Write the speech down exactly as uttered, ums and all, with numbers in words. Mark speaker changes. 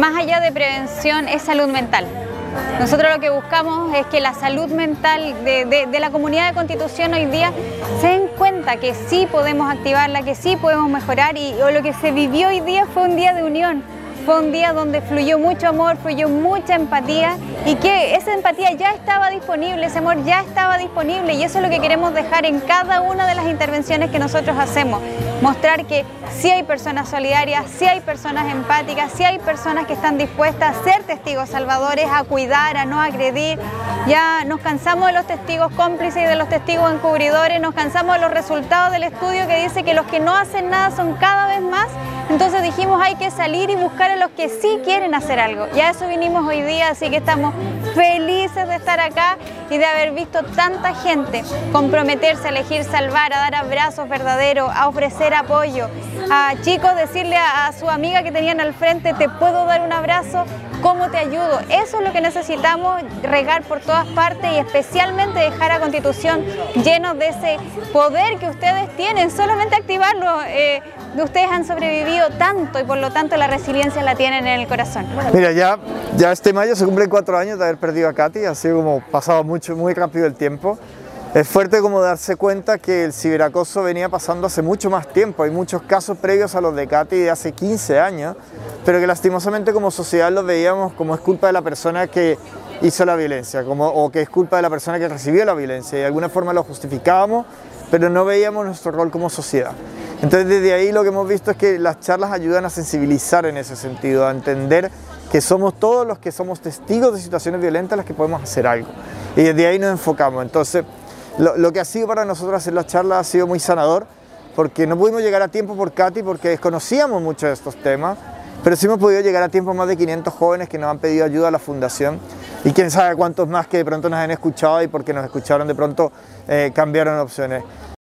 Speaker 1: más allá de prevención es salud mental. Nosotros lo que buscamos es que la salud mental de, de, de la comunidad de Constitución hoy día se den cuenta que sí podemos activarla, que sí podemos mejorar, y o lo que se vivió hoy día fue un día de unión. Fue un día donde fluyó mucho amor, fluyó mucha empatía, y que esa empatía ya estaba disponible, ese amor ya estaba disponible, y eso es lo que queremos dejar en cada una de las intervenciones que nosotros hacemos. Mostrar que sí hay personas solidarias, sí hay personas empáticas, sí hay personas que están dispuestas a ser testigos salvadores, a cuidar, a no agredir. Ya nos cansamos de los testigos cómplices y de los testigos encubridores, nos cansamos de los resultados del estudio que dice que los que no hacen nada son cada vez más. Entonces dijimos, hay que salir y buscar a los que sí quieren hacer algo. Y a eso vinimos hoy día, así que estamos felices de estar acá y de haber visto tanta gente comprometerse a elegir salvar, a dar abrazos verdaderos, a ofrecer apoyo. A chicos decirle a, a su amiga que tenían al frente, te puedo dar un abrazo, ¿cómo te ayudo? Eso es lo que necesitamos, regar por todas partes, y especialmente dejar a Constitución llenos de ese poder que ustedes tienen, solamente activarlo. Eh, ustedes han sobrevivido tanto y por lo tanto la resiliencia la tienen en el corazón.
Speaker 2: Mira, ya, ya este mayo se cumplen cuatro años de haber perdido a Katy, ha sido como pasado mucho, muy rápido el tiempo. Es fuerte como darse cuenta que el ciberacoso venía pasando hace mucho más tiempo. Hay muchos casos previos a los de Katy de hace quince años, pero que lastimosamente como sociedad los veíamos como es culpa de la persona que hizo la violencia, como, o que es culpa de la persona que recibió la violencia, y de alguna forma lo justificábamos, pero no veíamos nuestro rol como sociedad. Entonces desde ahí lo que hemos visto es que las charlas ayudan a sensibilizar en ese sentido, a entender que somos todos los que somos testigos de situaciones violentas los que podemos hacer algo, y desde ahí nos enfocamos. Entonces lo, lo que ha sido para nosotros hacer las charlas ha sido muy sanador, porque no pudimos llegar a tiempo por Katy porque desconocíamos mucho de estos temas, pero sí hemos podido llegar a tiempo más de quinientos jóvenes que nos han pedido ayuda a la fundación, y quién sabe cuántos más que de pronto nos han escuchado y porque nos escucharon de pronto eh, cambiaron opciones.